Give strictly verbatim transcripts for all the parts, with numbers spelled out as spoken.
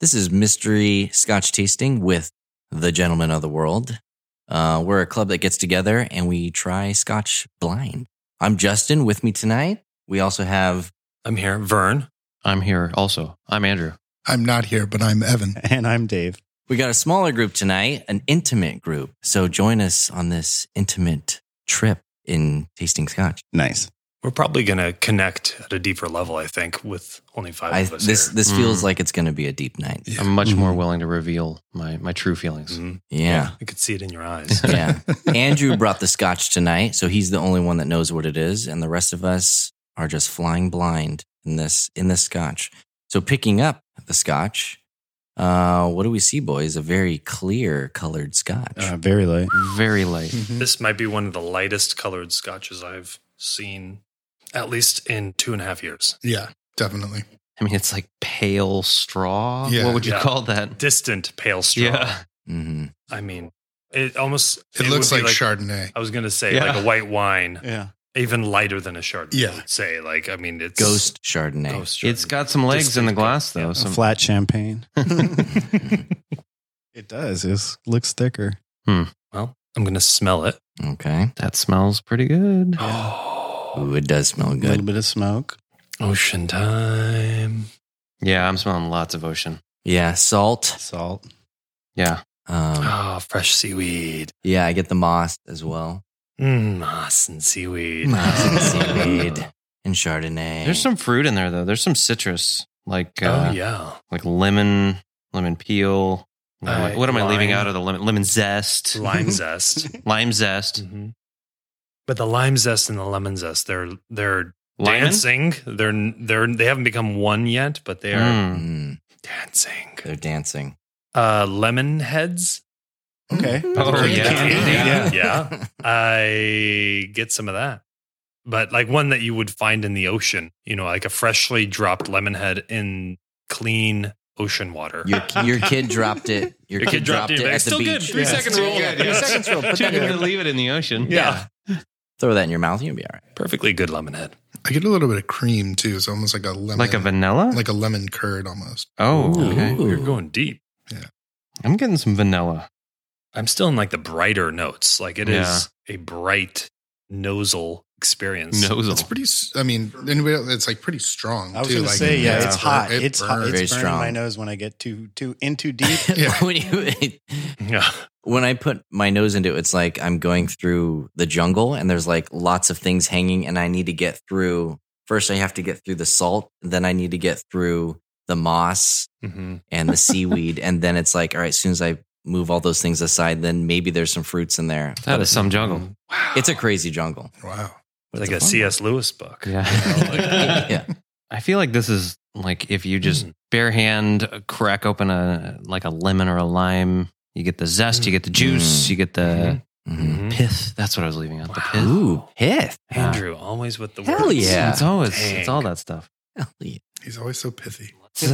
This is Mystery Scotch Tasting with the Gentlemen of the World. Uh, we're a club that gets together and we try Scotch blind. I'm Justin. With me tonight, we also have... I'm here. Vern. I'm here also. I'm Andrew. I'm not here, but I'm Evan. And I'm Dave. We got a smaller group tonight, an intimate group. So join us on this intimate trip in tasting Scotch. Nice. We're probably going to connect at a deeper level, I think, with only five I, of us this here. this feels Mm. like it's going to be a deep night. Yeah. I'm much Mhm. more willing to reveal my, my true feelings. Mhm. Yeah. I could see it in your eyes. Yeah. Andrew brought the Scotch tonight, so he's the only one that knows what it is, and the rest of us are just flying blind in this in this Scotch. So picking up the Scotch, uh, what do we see, boys? A very clear colored Scotch. Uh, very light. Very light. This might be one of the lightest colored scotches I've seen, at least in two and a half years. Yeah, definitely. I mean, it's like pale straw. Yeah. What would you Yeah. call that? Distant pale straw. Yeah. hmm I mean, it almost... It, looks would be like, Chardonnay. I was going to say Yeah. like a white wine, Yeah. even lighter than a Chardonnay. Yeah. I would say. Like, I mean, it's... Ghost Chardonnay. Ghost Chardonnay. It's got some legs in the Distant glass, pale. though. Yeah. Some, Flat champagne. It does. It looks thicker. Well, I'm going to smell it. Okay. that smells pretty good. Oh, Ooh, it does smell A little good. bit of smoke. ocean time. Yeah, I'm smelling lots of ocean. Yeah, salt. Salt. Yeah. Um, Oh, fresh seaweed. yeah, I get the moss as well. Mm, moss and seaweed. Moss and seaweed and Chardonnay. There's some fruit in there, though. There's some citrus, like uh, Oh, yeah. like lemon, lemon peel. What am I- Uh, what am I leaving lime. out of the lemon? Lemon zest. Lime zest. Lime zest. hmm But the lime zest and the lemon zest, they're they're Lemon? dancing. They're they're they haven't become one yet, but they are Mm. Mm, dancing. they're dancing. Uh, lemon heads. Okay. Oh, Very yeah. candy. Yeah. Yeah. Yeah. I get some of that. But like one that you would find in the ocean, you know, like a freshly dropped lemon head in clean ocean water. Your your kid dropped it. Your, Your kid, dropped it, but at it's the still beach. good. Three Yeah, second it's rule. good. Three seconds rule. Put that in your, leave it in the ocean. Yeah. throw that in your mouth. You'll be all right. Perfectly good lemon head. I get a little bit of cream too. It's almost like a lemon, Like a vanilla? like a lemon curd almost. oh, okay. Ooh. You're going deep. I'm getting some vanilla. I'm still in like the brighter notes. Like it Yeah. is a bright nosal experience. Nosal. It's pretty. s- I mean, anybody else- it's like pretty strong. I was too. going to like, say, yeah, yeah, it's it hot. burn- it It's hot. burns. Very It's burning strong. my nose when I get too too in too deep. Yeah. when, you, Yeah. when I put my nose into it, it's like I'm going through the jungle and there's like lots of things hanging and I need to get through. First, I have to get through the salt. Then I need to get through the moss hmm and the seaweed. And then it's like, all right, as soon as I move all those things aside, then maybe there's some fruits in there. That is some jungle. Wow. It's a crazy jungle. Wow. It's But like it's a fun C S. Lewis book. Yeah. You know, like- yeah. I feel like this is like if you just Mm. bare hand crack open a like a lemon or a lime, you get the zest, you get the juice, Mm. you get the Mhm. Mhm. pith. That's what I was leaving out. The Wow. pith. Ooh, pith. Andrew, always with the Hell words. yeah. It's always Dang. it's all that stuff. Hell yeah. He's always so pithy.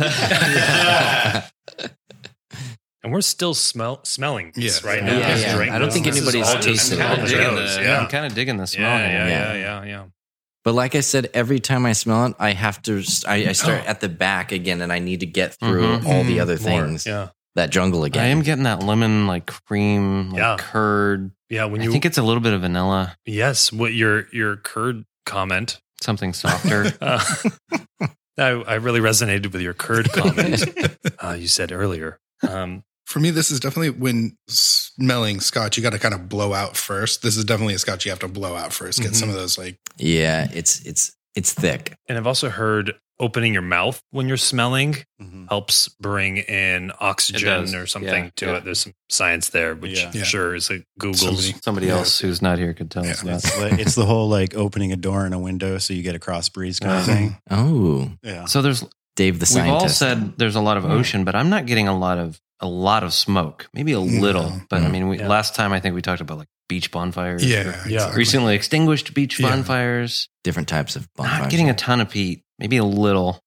And we're still smell smelling this Yes. right Yeah, now. yeah, This yeah. drink. I don't think This is anybody's all just tasted I'm it. kind on of the digging nose. the, Yeah. I'm kind of digging the smell. Yeah, here. yeah, Yeah. yeah, yeah, yeah. But like I said, every time I smell it, I have to. I, I start at the back again, and I need to get through Mhm. all the Mm, other More. things. Yeah. That jungle again. I am getting that lemon like cream, like Yeah. curd. Yeah. When I you, think it's a little bit of vanilla, yes, what your, your curd comment. something softer. Uh, I, I really resonated with your curd comment uh, you said earlier. Um, For me, this is definitely when smelling scotch, you got to kind of blow out first. This is definitely a scotch you have to blow out first. Get Mhm. some of those like yeah, it's it's it's thick. and I've also heard opening your mouth when you're smelling Mhm. helps bring in It oxygen does. or something Yeah, to yeah. it. There's some science there, which Yeah. I'm Yeah. sure is a Google's. Somebody- Somebody Yeah. else who's not here could tell us Yeah. that. It's, the, it's the whole like opening a door and a window so you get a cross breeze kind of thing. Oh, Yeah. So there's Dave the we've all scientist. said there's a lot of ocean, but I'm not getting a lot of a lot of smoke. Maybe a No. little, but I mean, we, Yeah. last time I think we talked about like beach bonfires. yeah, or Yeah. exactly. recently extinguished beach Yeah. bonfires. different types of bonfires. Not getting a ton of peat. Maybe a little. Yeah.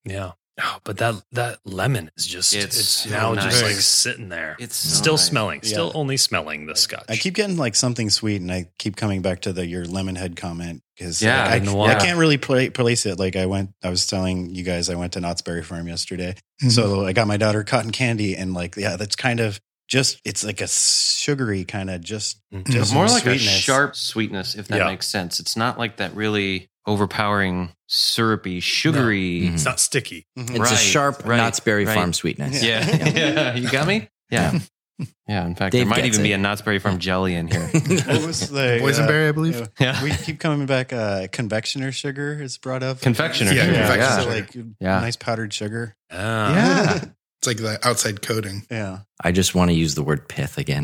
Oh, but that that lemon is just It's it's, so now nice. just like sitting there. It's so still nice. smelling, still Yeah. only smelling the scotch. I keep getting like something sweet, and I keep coming back to the your lemon head comment because Yeah, like, the I, noir. I can't really pla place it. Like I went, I was telling you guys, I went to Knott's Berry Farm yesterday, Mhm. so I got my daughter cotton candy, and like yeah, that's kind of just it's like a sugary kind of just Mhm. just More like sweetness. a sharp sweetness, if that Yeah. makes sense. It's not like that really overpowering, syrupy, sugary. Mhm. It's not sticky. Mhm. It's Right, a sharp right, Knott's Berry right. Farm sweetness. Yeah. yeah. You got me? Yeah. Yeah. In fact, Dave there might gets even be it. a Knott's Berry Farm jelly in here. What was the Boysenberry, uh, I believe. yeah. Yeah. We keep coming back. Uh, convectioner sugar is brought up. Confectioner Yeah, sugar. confectioner Yeah. So, sugar. like Yeah. nice powdered sugar. Ah. Yeah. It's like the outside coating. Yeah. I just want to use the word pith again.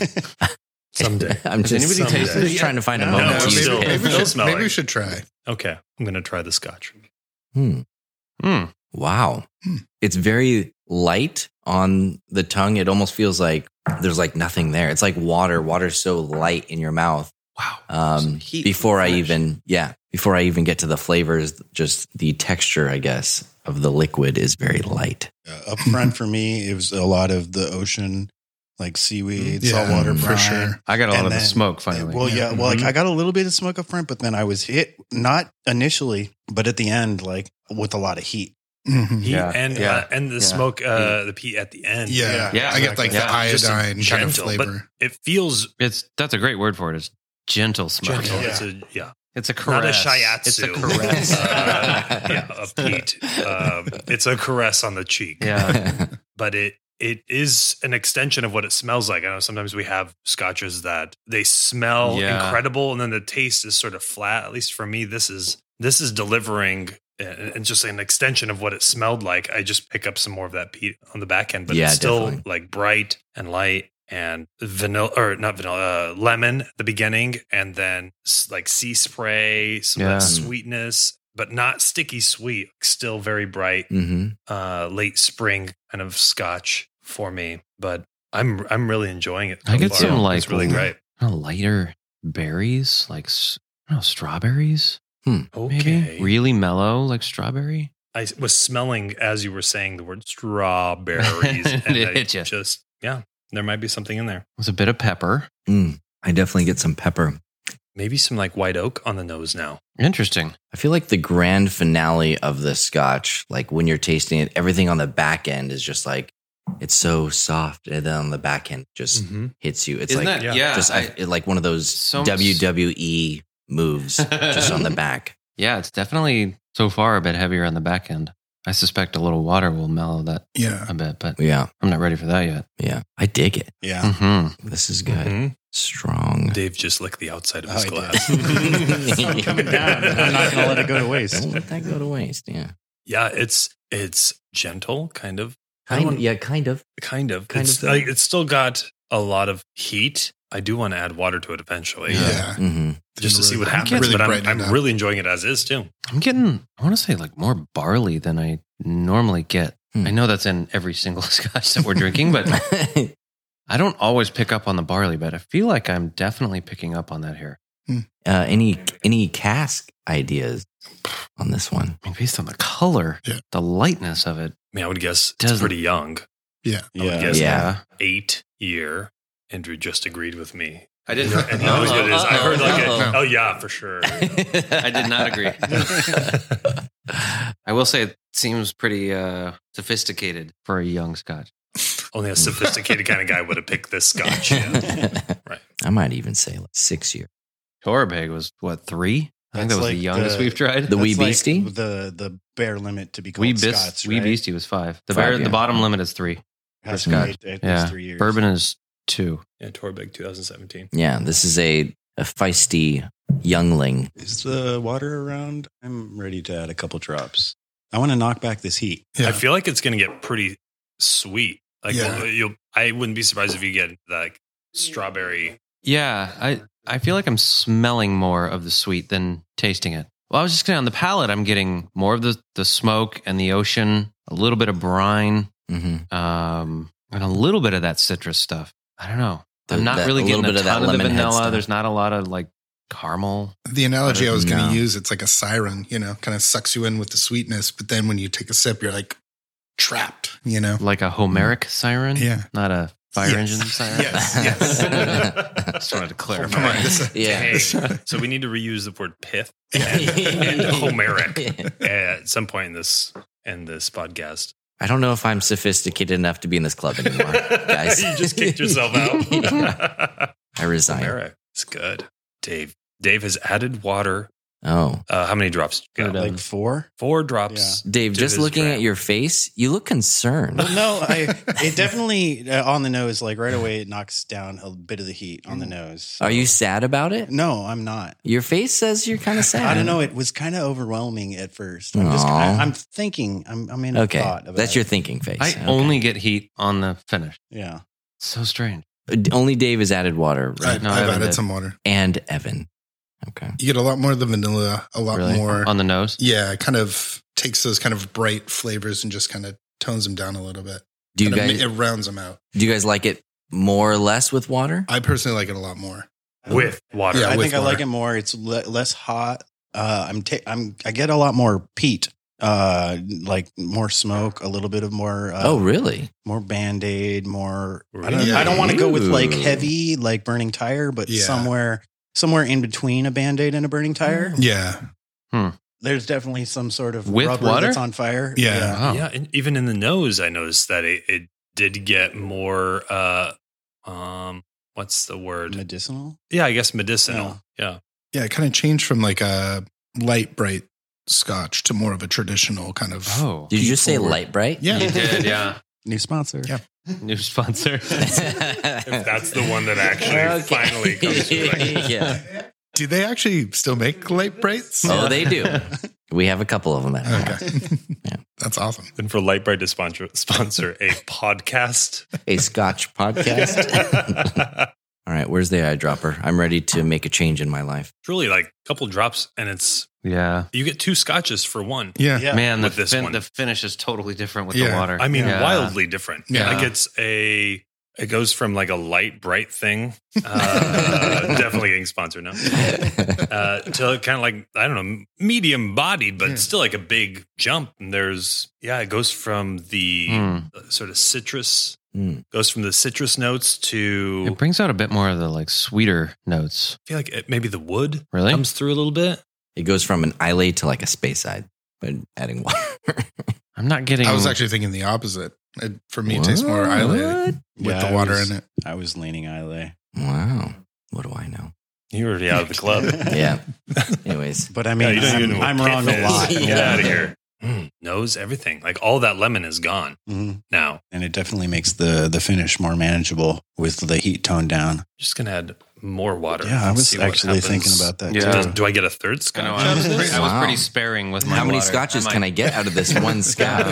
Someday. I'm Has just, anybody someday. tasted it just yet? trying to find a No, moment no, to use still- maybe, pith. maybe, we Still should, smelling. maybe we should try. Okay, I'm gonna try the scotch. Hmm. Mm. Wow. Hmm. It's very light on the tongue. It almost feels like there's like nothing there. It's like water. Water's so light in your mouth. Wow. Um, Some heat before I finish. even, yeah, before I even get to the flavors, just the texture, I guess, of the liquid is very light. Uh, up front for me, it was a lot of the ocean, like seaweed, Yeah, saltwater for brine. sure. I got a lot And of the then- smoke finally. Well, yeah, well, like Mhm. I got a little bit of smoke up front, but then I was hit not initially, but at the end, like with a lot of heat. Mhm. Heat Yeah, and yeah, uh, and the yeah. smoke, uh, the peat at the end. Yeah. Yeah, I get like exactly. the Just a iodine kind of gentle, flavor. But it feels It's that's a great word for it. It's gentle smoke. gentle. Yeah. It's a yeah, It's a not a caress. shiatsu. It's a caress. uh, yeah, of peat. Um, it's a caress on the cheek. Yeah. But it it is an extension of what it smells like. I know sometimes we have scotches that they smell Yeah. incredible, and then the taste is sort of flat. At least for me, this is this is delivering. uh, And just an extension of what it smelled like. I just pick up some more of that peat on the back end, but Yeah, it's still definitely. like bright and light and vanilla or not vanilla, uh, lemon at the beginning, and then s- like sea spray, some of Yeah. that sweetness, but not sticky sweet. Still very bright, hmm uh, late spring kind of scotch for me. But I'm I'm really enjoying it. I so get far. some, like, it's really great. Kind of lighter berries, like s- I don't know, strawberries. Maybe Okay, really mellow, like strawberry. I was smelling as you were saying the word strawberries, and It I hit ya. just yeah, there might be something in there. With a bit of pepper. Mm, I definitely get some pepper. Maybe some like white oak on the nose now. Interesting. I feel like the grand finale of the scotch, like when you're tasting it, everything on the back end is just like, it's so soft. And then on the back end just hits you. It's Isn't like, that yeah, yeah? just I- I, like one of those So- W W E moves just on the back. yeah, it's definitely so far a bit heavier on the back end. I suspect a little water will mellow that Yeah. a bit, but Yeah. I'm not ready for that yet. Yeah. I dig it. Yeah. Mm-hmm. This is good. Mhm. Strong. Dave just licked the outside of Oh, his I glass. did. I'm coming down. I'm not going to let it go to waste. Don't let that go to waste. Yeah. Yeah, it's it's gentle, kind of. I Kind don't- of, yeah, kind of. Kind of. Kind it's of. like it's still got a lot of heat. I do want to add water to it eventually. Yeah. hmm Just to see what Really- happens. really but I'm, brighten it I'm up. really enjoying it as is too. I'm getting, I want to say like more barley than I normally get. Hmm. I know that's in every single scotch that we're drinking, but I don't always pick up on the barley, but I feel like I'm definitely picking up on that here. uh, any any cask ideas on this one? I mean, based on the color, Yeah. the lightness of it. I mean, I would guess it's Doesn't- pretty young. Yeah. I would Yeah. guess Yeah. eight year. Andrew just agreed with me. I And he knows what it is. I heard like, a, Uh-oh. oh yeah, for sure. I did not agree. I will say it seems pretty uh, sophisticated for a young scotch. Only a sophisticated kind of guy would have picked this scotch. Yeah. Right. I might even say like six year. Torabeg was what, three? I think that That's was the like youngest the- we've tried. The Wee That's like Beastie? the the bare limit to be called Wee, Bis- Scots, Wee right? Beastie was five. The, Five, bare, yeah. the bottom limit is three. Has for to Scotch. wait at least Yeah. three years. Bourbon is two. Yeah, Torbeck twenty seventeen. Yeah, this is a, a feisty youngling. Is the water around? I'm ready to add a couple drops. I want to knock back this heat. Yeah. I feel like it's going to get pretty sweet. Like Yeah. you'll, I wouldn't be surprised if you get like strawberry. Yeah, I, I feel like I'm smelling more of the sweet than tasting it. Well, I was just going to, on the palate, I'm getting more of the, the smoke and the ocean, a little bit of brine, Mm-hmm. um, and a little bit of that citrus stuff. I don't know. The- I'm not that- really a getting little a bit of that ton of the lemon head vanilla. stuff. There's not a lot of like caramel. The analogy I was going to No. use, it's like a siren, you know, kind of sucks you in with the sweetness. But then when you take a sip, you're like trapped, you know? Like a Homeric siren? Yeah. Not a fire Yes. engine siren? Yes, yes. Just wanted to clarify. Come on. This, Yeah. Hey, so we need to reuse the word pith and, and Homeric at some point in this in this podcast. I don't know if I'm sophisticated enough to be in this club anymore, guys. You just kicked yourself out. I resign. Homeric. It's good. Dave. Dave has added water. Oh, Uh, how many drops? You got? Good. Like four. Four drops. Dave, to just his looking dram. at your face, you look concerned. Well, no, I it definitely uh, on the nose. Like right away, it knocks down a bit of the heat on the nose. Are you sad about it? No, I'm not. Your face says you're kind of sad. I don't know. It was kind of overwhelming at first. I'm just. Aw. I, I'm thinking. I'm. I'm in a Okay, thought. About that's your it. thinking face. I Okay. only get heat on the finish. Yeah. So strange. only Dave has added water, I, right? No, I I've haven't added did. some water. And Evan. Okay. You get a lot more of the vanilla, a lot Really? more. On the nose? Yeah, it kind of takes those kind of bright flavors and just kind of tones them down a little bit. Do you Kind of guys ma- it rounds them out. do you guys like it more or less with water? I personally like it a lot more. With water. Yeah, I with think I like water. it more. It's le- less hot. Uh, I'm. Ta- I'm. I get a lot more peat. Uh, like more smoke, a little bit of more. Uh, Oh, really? more Band-Aid, more. I don't. Really? I don't want to go with like Ooh. heavy, like burning tire, but Yeah. somewhere, somewhere in between a Band-Aid and a burning tire. Yeah. There's definitely some sort of With rubber water? that's on fire. Yeah. Wow. Yeah, and even in the nose, I noticed that it, it did get more. Uh, um, what's the word? Medicinal. Yeah, I guess medicinal. Yeah, Yeah, it kind of changed from like a light, bright scotch to more of a traditional kind of. Oh. Did you just say forward. light bright? Yeah. You did, yeah. New sponsor. Yeah. New sponsor. if that's the one that actually finally comes to fruition. Yeah. Do they actually still make light brights? Oh, they do. We have a couple of them at home. Okay. Yeah. That's awesome. And for Lightbright to sponsor, sponsor a podcast. A Scotch podcast. All right, where's the eyedropper? I'm ready to make a change in my life. It's really like a couple drops, and it's Yeah. you get two scotches for one. Yeah. Yeah. Man, the, With this fin- one. the finish is totally different with Yeah. the water. I mean, Yeah. wildly different. Yeah. Like it's a, it goes from like a light, bright thing, uh, definitely getting sponsored now, uh, to kind of like, I don't know, medium bodied, but Yeah. still like a big jump. And there's, yeah, it goes from the Mm. sort of citrus, Mm. goes from the citrus notes to, It brings out a bit more of the like sweeter notes. I feel like it, maybe the wood Really? comes through a little bit. It goes from an Islay to like a space side, but adding water. I'm not getting. I was actually thinking the opposite. It, for me, it tastes more Islay What? with Yeah, the I water was- in it. I was leaning Islay. Wow. What do I know? You're already out of the club. Yeah. Anyways. But I Yeah, mean, you don't even know I'm, what I'm wrong pith a is. lot. Get Yeah. out of here. Mm, knows everything. Like all that lemon is gone Mhm. now. And it definitely makes the the finish more manageable with the heat toned down. Just gonna add more water. Yeah, I and was see what actually happens. thinking about that. Yeah. Does- too. do I get a third I scotch? know. out I of was, this? pretty, I was Wow. pretty sparing with my. How many water. scotches I can might- I get out of this one scotch?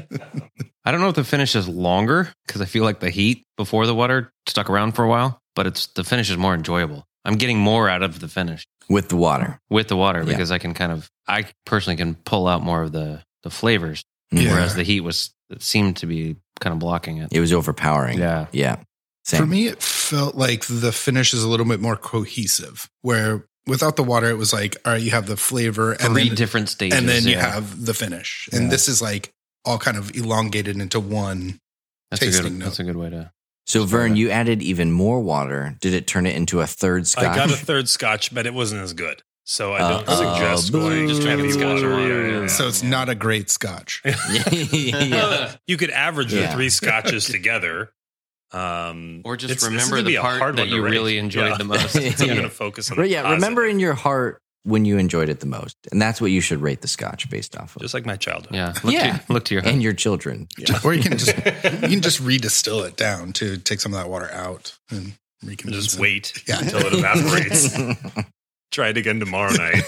I don't know if the finish is longer because I feel like the heat before the water stuck around for a while, but it's the finish is more enjoyable. I'm getting more out of the finish With the water. with the water Yeah. because I can kind of, I personally can pull out more of the the flavors, Yeah. whereas the heat was it seemed to be kind of blocking it. It was overpowering. Yeah. Yeah. Same. For me, it felt like the finish is a little bit more cohesive, where without the water, it was like, all right, you have the flavor and Three then, different stages, and then you yeah. have the finish. And Yeah. this is like all kind of elongated into one. That's a tasting good. note. That's a good way to. So, Vern, you added even more water. Did it turn it into a third scotch? I got a third scotch, but it wasn't as good. So I don't Uh, suggest uh, going boo. just drinking scotch. Boo. Yeah, yeah, yeah. So it's not a great scotch. yeah. You could average Yeah. the three scotches together. Um, Or just it's- this is remember gonna the be a part hard that one to you rate. really enjoyed Yeah. the most. I'm Yeah. going to focus on the But yeah, positive. remember in your heart when you enjoyed it the most. And that's what you should rate the scotch based off of. Just like my childhood. Yeah. Look Yeah. To, look to your. And your children. Or you can just you can just redistill it down to take some of that water out and recondense Just it. wait Yeah. until it evaporates. Try it again tomorrow night.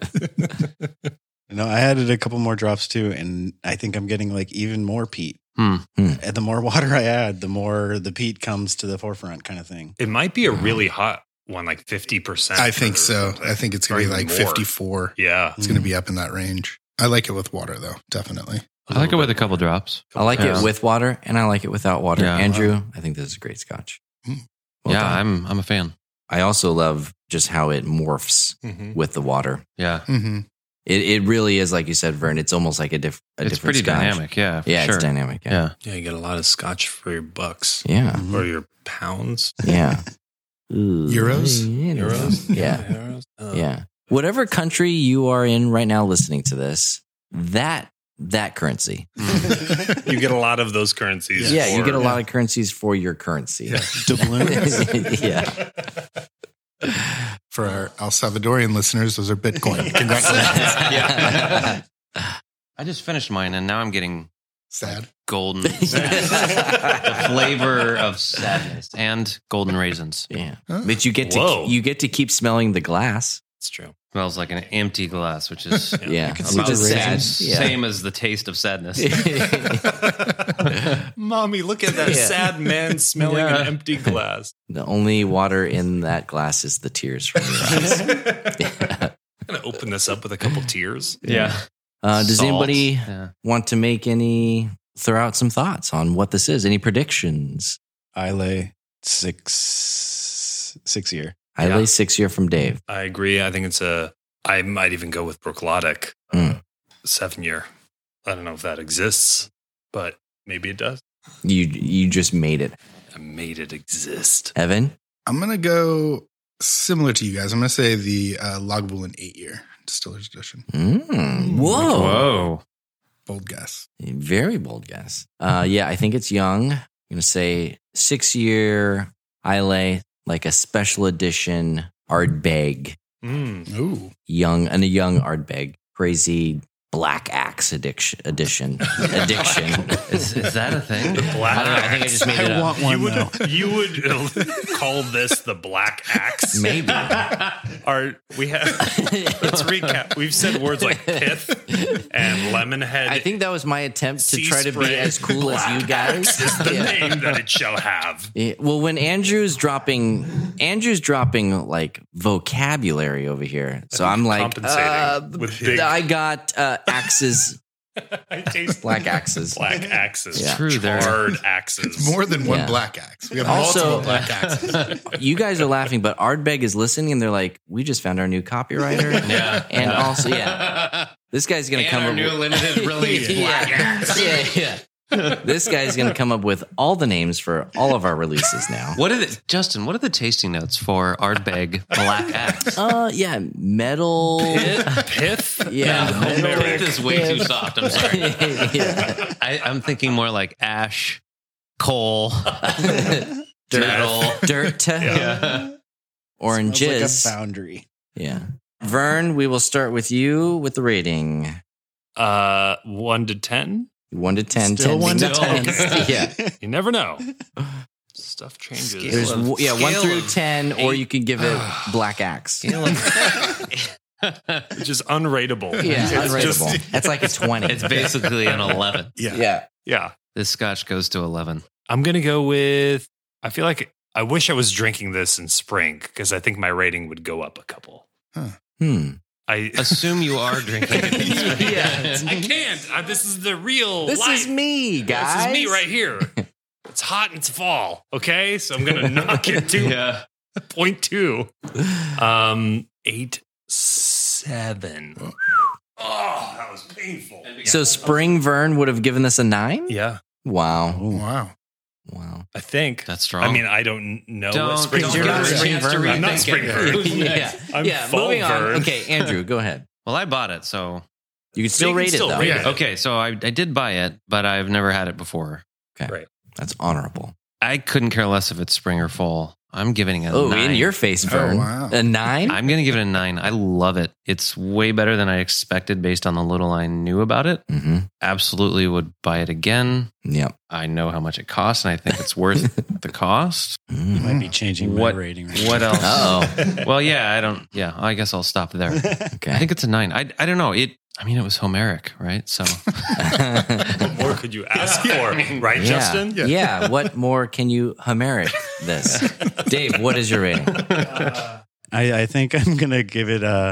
No, I added a couple more drops too, and I think I'm getting like even more peat. Hmm. Hmm. And the more water I add, the more the peat comes to the forefront, kind of thing. It might be a really hot one, like fifty percent. I think so. I think it's going to Or be even like more. fifty-four. Yeah. It's going to be up in that range. I like it with water, though, definitely. I like it with a couple drops. I like Yeah. it with water and I like it without water. Yeah. Andrew, I think this is a great scotch. Hmm. Well yeah, done. I'm I'm a fan. I also love just how it morphs Mhm. with the water. Yeah. Mm-hmm. It it really is, like you said, Vern. It's almost like a, diff, a It's different pretty scotch. dynamic. Yeah. For Yeah, sure. it's dynamic. Yeah, Yeah. Yeah, you get a lot of scotch for your bucks yeah, or your pounds. yeah. Ooh, Euros? Euros? Yeah, Euros? Oh. yeah. Whatever country you are in right now, listening to this, that that currency. You get a lot of those currencies. Yeah, you for- get a lot of currencies for your currency. Doubloons. yeah. For our El Salvadorian listeners, those are Bitcoin. Congratulations. Yeah. I just finished mine, and now I'm getting Sad. golden, the flavor of sadness and golden raisins. Yeah, Huh? but you get to Whoa. you get to keep smelling the glass. It's true. Smells like an empty glass, which is Yeah, can see about the the same, raisins. Yeah. same as the taste of sadness. Mommy, look at that Yeah. sad man smelling Yeah. an empty glass. The only water in that glass is the tears from your eyes. I'm going to open this up with a couple tears. Yeah. Uh, does Salt. anybody Yeah. want to make any throw out some thoughts on what this is? Any predictions? I lay six six year. I Yeah. lay six year from Dave. I agree. I think it's a, I might even go with Brooklotic, uh, Mm. seven year. I don't know if that exists, but maybe it does. You you just made it, I made it exist. Evan. I'm going to go similar to you guys. I'm going to say the uh, Lagavulin eight year Distiller's Edition. Mm. Whoa. Whoa. Bold guess. Very bold guess. Uh, yeah, I think it's young. I'm gonna say six year Islay, like a special edition Ardbeg, Mm. Ooh. young and a young Ardbeg, crazy Black Axe addiction. Addition. Addiction. Is, is that a thing? Black I don't know. I think I just made it I up. want one You though. would, you would call this the Black Axe? Maybe. Our, we have, let's recap. We've said words like pith and lemonhead. I think that was my attempt to Sea try to be spray, as cool as you Black guys. Axe is the Yeah. name that it shall have. Yeah, well, when Andrew's dropping, Andrew's dropping like vocabulary over here, so I'm like, compensating uh, with big- I got uh, axes, I taste black axes. black axes. Yeah. True, there. Hard axes. More than one Yeah. black axe. We have Also- multiple black axes. You guys are laughing, but Ardbeg is listening, and they're like, "We just found our new copywriter." Yeah. And also, yeah, this guy's gonna And come our up new with limited release Black Axe. yeah, yeah. This guy's gonna come up with all the names for all of our releases now. What are the Justin? What are the tasting notes for Ardbeg Black Axe? Uh, yeah, metal. Pith? Yeah, No, metal. pith is way too soft. I'm sorry. Yeah. I, I'm thinking more like ash, coal, Dirt. metal. Dirt. Yeah. Oranges. Sounds like a foundry. Yeah. Vern, we will start with you with the rating. Uh, one to ten? One to ten. Still ten one to being- ten. Yeah. You never know. Stuff changes. Scale There's of- w- yeah, one scale through of ten, or eight. you can give it Black Axe. Which is unrateable. Yeah, It's unrateable. just- That's like a twenty. It's basically an eleven. Yeah. yeah. yeah. This scotch goes to eleven. I'm going to go with, I feel like I wish I was drinking this in spring because I think my rating would go up a couple. Hmm. I Assume you are drinking it. yeah, I can't. I, this is the real This life. is me, guys. This is me right here. It's hot and it's fall. Okay, so I'm gonna knock it to Yeah. point two. Um, eight seven. Oh, that was painful. So Spring Vern would have given this a nine? Yeah, Wow. Wow. Wow. I think That's strong. I mean, I don't know Don't- what spring don't give Vern us is. a chance to I'm not rethink spring it. Vern. Who's yeah. next? I'm yeah. fall Moving on. Vern. Okay, Andrew, go ahead. Well, I bought it, so You can still You can rate still it though. rate Yeah. it. okay. So I, I did buy it, but I've never had it before. That's honorable. I couldn't care less if it's spring or fall. I'm giving it a Oh, nine. in your face, Vern. wow. A nine? I'm going to give it a nine. I love it. It's way better than I expected based on the little I knew about it. Mm-hmm. Absolutely would buy it again. Yep. I know how much it costs, and I think it's worth the cost. Mm. You might be changing What- my rating. Right What else? Uh-oh. Well, yeah, I don't. Yeah, I guess I'll stop there. Okay. I think it's a nine. I, I don't know. It. I mean, it was Homeric, right? So What more could you ask for, right, yeah. Justin? Yeah. yeah. What more can you Homeric this? Dave, what is your rating? I, I think I'm gonna give it a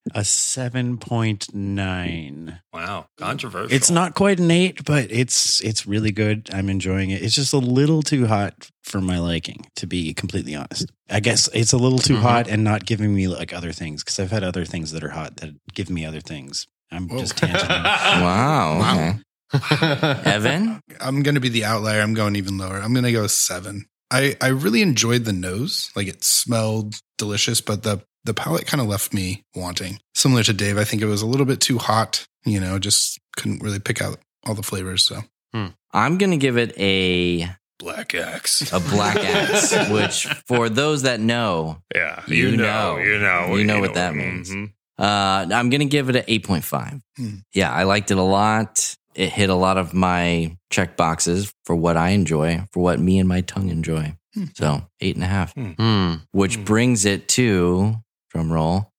A seven point nine. Wow, controversial. It's not quite an eight, but it's it's really good. I'm enjoying it. It's just a little too hot for my liking, to be completely honest. I guess it's a little too Mhm. hot and not giving me like other things, because I've had other things that are hot that give me other things. I'm Whoa. just tangenting. Wow. Wow. Okay. Evan? I'm going to be the outlier. I'm going even lower. I'm going to go seven. I, I really enjoyed the nose. Like it smelled delicious, but the, the palate kind of left me wanting. Similar to Dave, I think it was a little bit too hot, you know, just couldn't really pick out all the flavors. So I'm going to give it a Black Axe. a black axe, which for those that know, Yeah, You you, know. know, you know, You know what that means. Mhm. uh, I'm going to give it an eight point five. Hmm. Yeah, I liked it a lot. It hit a lot of my check boxes for what I enjoy, for what me and my tongue enjoy. Hmm. So eight and a half, Hmm. which Hmm. brings it to, drum roll,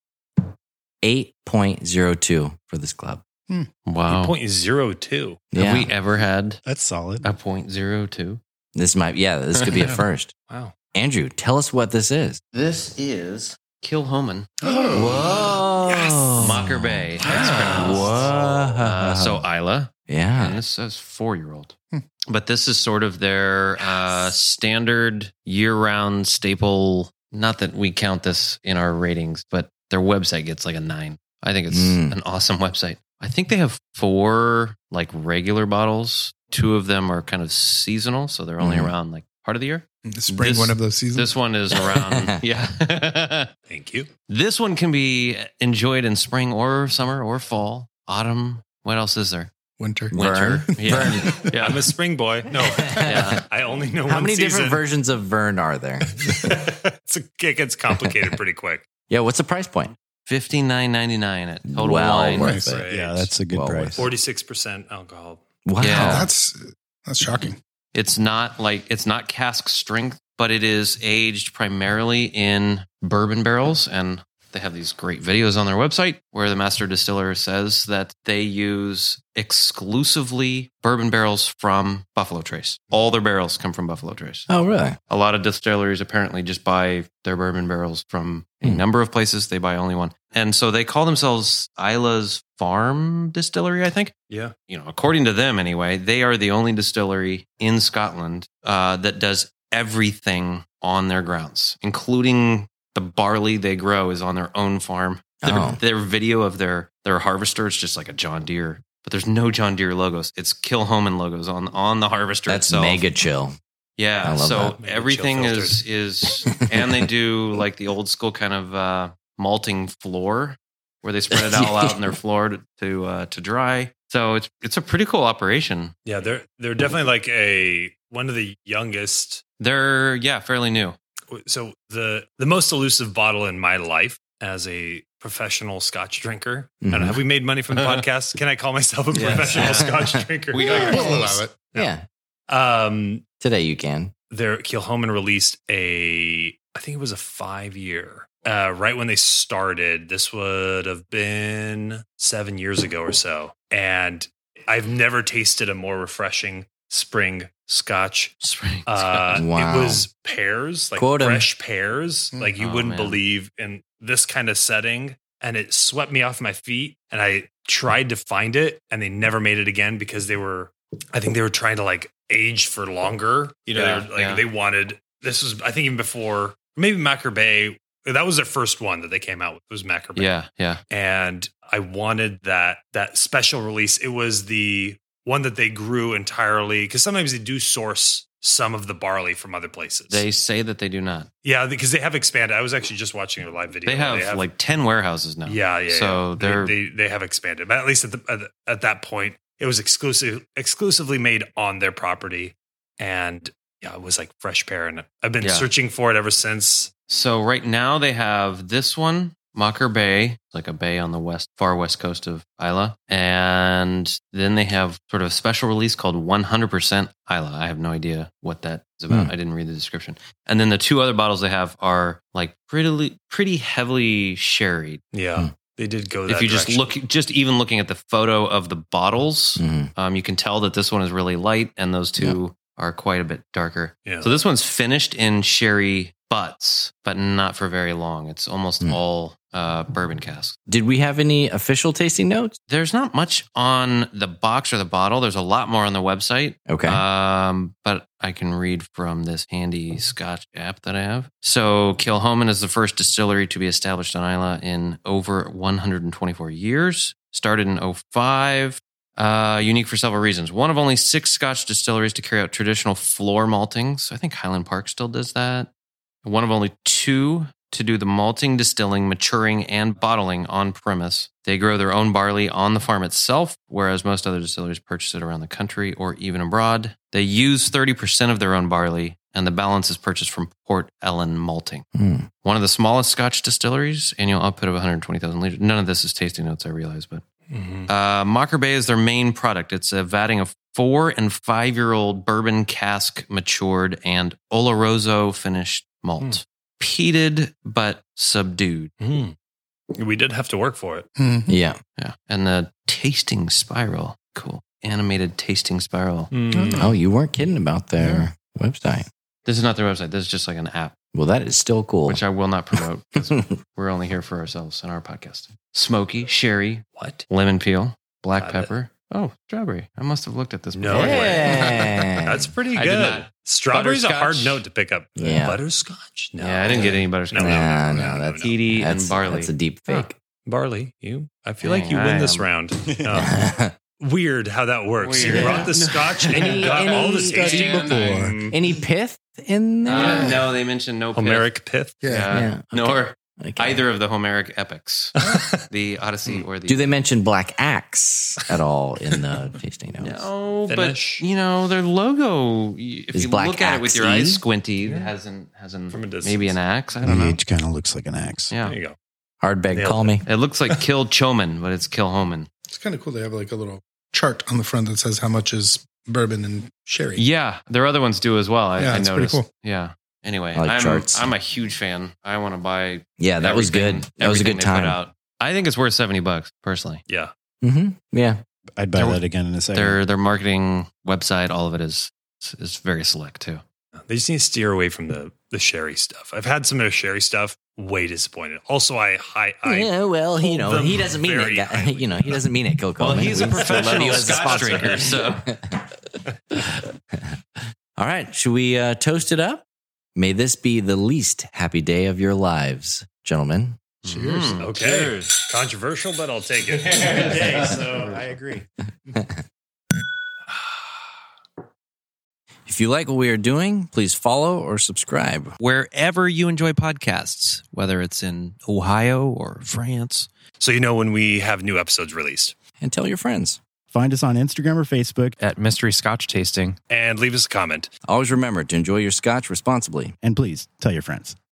eight point zero two for this club. Wow. Point zero two. Yeah, Have we ever had That's solid. a point zero two? this might, yeah, this could be a first. Wow. Andrew, tell us what this is. This is Kilhoman. Whoa. Yes. Mocker Bay. That's Wow. pronounced. Whoa. Uh, so Isla. And yeah. this says four year old. But this is sort of their uh, standard year round staple. Not that we count this in our ratings, but their website gets like a nine. I think it's Mm. an awesome website. I think they have four like regular bottles. Two of them are kind of seasonal, so they're only Mhm. around like part of the year. spring, This- one of those seasons. This one is around, yeah. Thank you. This one can be enjoyed in spring or summer or fall, autumn. What else is there? Winter. Winter. Vern. Yeah. Vern. Yeah. I'm a spring boy. No, Yeah. I only know How one many season. different versions of Vern are there? it's a, it gets complicated pretty quick. Yeah, what's the price point? fifty-nine ninety-nine at Total Well Wine. worth Nice. it. Right. Yeah, that's a good Well, price. forty-six percent alcohol. Wow. Yeah. That's that's shocking. It's not like it's not cask strength, but it is aged primarily in bourbon barrels. And they have these great videos on their website where the master distiller says that they use exclusively bourbon barrels from Buffalo Trace. All their barrels come from Buffalo Trace. Oh, really? A lot of distilleries apparently just buy their bourbon barrels from a Hmm. number of places. They buy only one. And so they call themselves Isla's Farm Distillery, I think. Yeah. You know, according to them anyway, they are the only distillery in Scotland uh, that does everything on their grounds, including the barley they grow is on their own farm. Their, Oh. their video of their their harvester is just like a John Deere, but there's no John Deere logos. It's Kilhoman logos on on the harvester That's itself. mega chill. Yeah, I love so that. Maybe everything chill is is, and they do like the old school kind of uh, malting floor where they spread it all out on their floor to to, uh, to dry. So it's it's a pretty cool operation. Yeah, they're they're definitely like a one of the youngest. They're yeah fairly new. So the the most elusive bottle in my life as a professional Scotch drinker. I don't know, Mhm. have we made money from the podcast? Can I call myself a Yes. professional Scotch drinker? We are. We'll allow it. Yeah. Um, Today you can. their Kilhoman released a, I think it was a five year. Uh, right when they started, this would have been seven years ago or so, and I've never tasted a more refreshing spring Scotch. Spring. Uh, Wow. It was pears, like Quote 'em. fresh pears, like you Oh, wouldn't man. believe in this kind of setting. And it swept me off my feet. And I tried to find it, and they never made it again because they were, I think they were trying to like age for longer. You know, Yeah, they were, like yeah. they wanted. This was, I think, even before maybe Macker Bay. That was their first one that they came out with. Was Macker Bay. yeah, yeah. And I wanted that that special release. It was the one that they grew entirely, because sometimes they do source some of the barley from other places. They say that they do not. yeah, because they have expanded. I was actually just watching a live video. They have, like ten warehouses now. yeah, yeah. So yeah. they're they, they they have expanded, but at least at the at, the- at that point, it was exclusive exclusively made on their property, and yeah, it was like fresh pear, and I've been Yeah. searching for it ever since. So right now they have this one, Mocker Bay, like a bay on the west, far west coast of Isla. And then they have sort of a special release called one hundred percent Isla. I have no idea what that is about. Hmm. I didn't read the description. And then the two other bottles they have are like pretty, pretty heavily sherried. Yeah, Hmm. they did go. That If you just direction. look, just even looking at the photo of the bottles, Mhm. um, you can tell that this one is really light and those two are quite a bit darker. yeah. So this one's finished in sherry butts, but not for very long. It's almost Mm. all uh, bourbon casks. Did we have any official tasting notes? There's not much on the box or the bottle. There's a lot more on the website. Okay. Um, but I can read from this handy Scotch app that I have. So Kilchoman is the first distillery to be established on Islay in over one hundred twenty-four years. Started in oh five. Uh, unique for several reasons. One of only six Scotch distilleries to carry out traditional floor maltings. I think Highland Park still does that. One of only two to do the malting, distilling, maturing, and bottling on premise. They grow their own barley on the farm itself, whereas most other distilleries purchase it around the country or even abroad. They use thirty percent of their own barley, and the balance is purchased from Port Ellen Malting. Mm. One of the smallest Scotch distilleries, annual output of one hundred twenty thousand liters. None of this is tasting notes, I realize, but Mm-hmm. uh, Mocker Bay is their main product. It's a vatting of four and five-year-old bourbon cask matured and Oloroso finished malt. Mm. Peated, but subdued. Mm. We did have to work for it. Mhm. Yeah. Yeah. And the tasting spiral. Cool. Animated tasting spiral. Mm. Oh, you weren't kidding about their website. This is not their website. This is just like an app, Well, that is still cool. which I will not promote because we're only here for ourselves and our podcast. Smoky, sherry, What? lemon peel, black Got it. pepper. Oh, strawberry. I must have looked at this No before. way. Yeah. That's pretty I did good. not. Strawberry's a hard Butterscotch. note to pick up. Yeah. Butterscotch? No. Yeah, I didn't get any butterscotch. No, no, Nah, no, no, no, no, that's no. Peaty and That's, barley. that's a deep fake. Barley, you? I feel Dang, like you I win this am- round. Oh. Weird how that works. Weird. You brought the scotch and Any- you got any all the study tasting. before. Mm. Any pith in there? Uh, no, they mentioned no pith. Homeric pith. Yeah. Yeah. Yeah, Nor Okay. either of the Homeric epics, the Odyssey or the. Do they mention Black Axe at all in the tasting notes? No, Finish. but you know their logo. If Is you Black look at it with your Axe-y? eyes squinty, it hasn't hasn't From a distance. maybe an axe. I The don't know. age kind of looks like an axe. Yeah, There you go. Hardbeg, Nailed call it. me. it looks like Kill Choman, but it's Kilchoman. It's kind of cool. They have like a little chart on the front that says how much is bourbon and sherry. Yeah, their other ones do as well. I, Yeah, I it's pretty noticed. cool. Yeah. Anyway, I like I'm charts. I'm a huge fan. I want to buy. Yeah, that was everything- good. That was a everything good they put time. out. I think it's worth seventy bucks personally. Yeah. Mm-hmm. Yeah. I'd buy that again in a second. Their their marketing website, all of it is is very select too. They just need to steer away from the, the sherry stuff. I've had some of their sherry stuff. Way disappointed. Also, I, I, I yeah, well, you know, them he doesn't mean it. very guy- highly. You know, he doesn't mean it, Coco. Well, he's a We still love professional you as a Scotch sponsor. drinker, so All right, should we uh, toast it up? May this be the least happy day of your lives, gentlemen. Cheers. Mm, Okay. cheers. Controversial, but I'll take it. Good day, so I agree. If you like what we are doing, please follow or subscribe. Wherever you enjoy podcasts, whether it's in Ohio or France. so you know when we have new episodes released. And tell your friends. Find us on Instagram or Facebook, at Mystery Scotch Tasting. And leave us a comment. Always remember to enjoy your scotch responsibly. and please tell your friends.